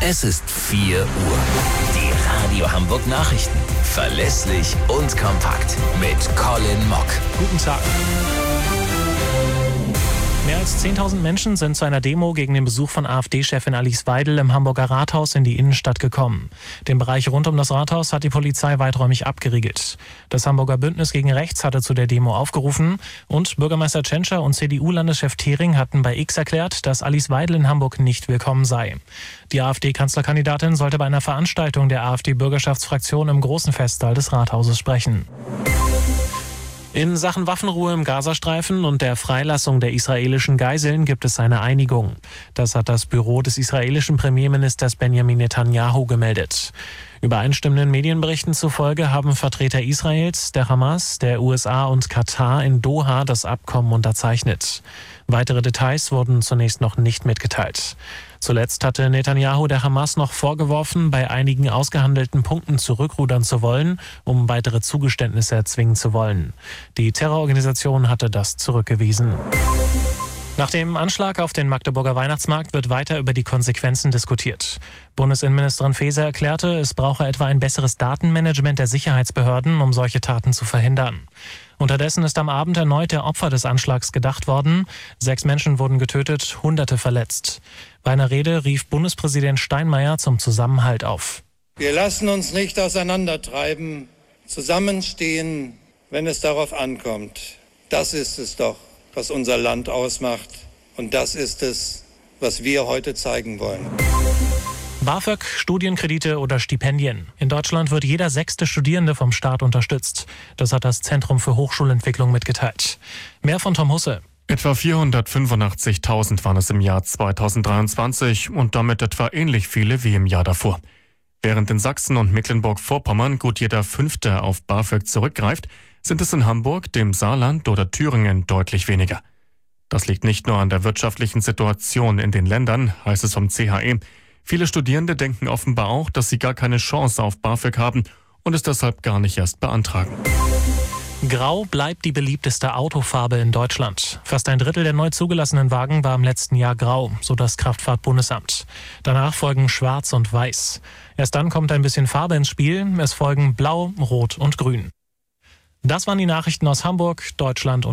Es ist 4 Uhr. Die Radio Hamburg Nachrichten. Verlässlich und kompakt mit Colin Mock. Guten Tag. Mehr als 10.000 Menschen sind zu einer Demo gegen den Besuch von AfD-Chefin Alice Weidel im Hamburger Rathaus in die Innenstadt gekommen. Den Bereich rund um das Rathaus hat die Polizei weiträumig abgeriegelt. Das Hamburger Bündnis gegen Rechts hatte zu der Demo aufgerufen und Bürgermeister Tschentscher und CDU-Landeschef Thering hatten bei X erklärt, dass Alice Weidel in Hamburg nicht willkommen sei. Die AfD-Kanzlerkandidatin sollte bei einer Veranstaltung der AfD-Bürgerschaftsfraktion im großen Festsaal des Rathauses sprechen. In Sachen Waffenruhe im Gazastreifen und der Freilassung der israelischen Geiseln gibt es eine Einigung. Das hat das Büro des israelischen Premierministers Benjamin Netanyahu gemeldet. Übereinstimmenden Medienberichten zufolge haben Vertreter Israels, der Hamas, der USA und Katar in Doha das Abkommen unterzeichnet. Weitere Details wurden zunächst noch nicht mitgeteilt. Zuletzt hatte Netanyahu der Hamas noch vorgeworfen, bei einigen ausgehandelten Punkten zurückrudern zu wollen, um weitere Zugeständnisse erzwingen zu wollen. Die Terrororganisation hatte das zurückgewiesen. Nach dem Anschlag auf den Magdeburger Weihnachtsmarkt wird weiter über die Konsequenzen diskutiert. Bundesinnenministerin Faeser erklärte, es brauche etwa ein besseres Datenmanagement der Sicherheitsbehörden, um solche Taten zu verhindern. Unterdessen ist am Abend erneut der Opfer des Anschlags gedacht worden. 6 Menschen wurden getötet, Hunderte verletzt. Bei einer Rede rief Bundespräsident Steinmeier zum Zusammenhalt auf. Wir lassen uns nicht auseinandertreiben, zusammenstehen, wenn es darauf ankommt. Das ist es doch, was unser Land ausmacht. Und das ist es, was wir heute zeigen wollen. BAföG, Studienkredite oder Stipendien. In Deutschland wird jeder 6. Studierende vom Staat unterstützt. Das hat das Zentrum für Hochschulentwicklung mitgeteilt. Mehr von Tom Husse. Etwa 485.000 waren es im Jahr 2023 und damit etwa ähnlich viele wie im Jahr davor. Während in Sachsen und Mecklenburg-Vorpommern gut jeder 5. auf BAföG zurückgreift, sind es in Hamburg, dem Saarland oder Thüringen deutlich weniger. Das liegt nicht nur an der wirtschaftlichen Situation in den Ländern, heißt es vom CHE. Viele Studierende denken offenbar auch, dass sie gar keine Chance auf BAföG haben und es deshalb gar nicht erst beantragen. Grau bleibt die beliebteste Autofarbe in Deutschland. Fast ein Drittel der neu zugelassenen Wagen war im letzten Jahr grau, so das Kraftfahrtbundesamt. Danach folgen Schwarz und Weiß. Erst dann kommt ein bisschen Farbe ins Spiel. Es folgen Blau, Rot und Grün. Das waren die Nachrichten aus Hamburg, Deutschland und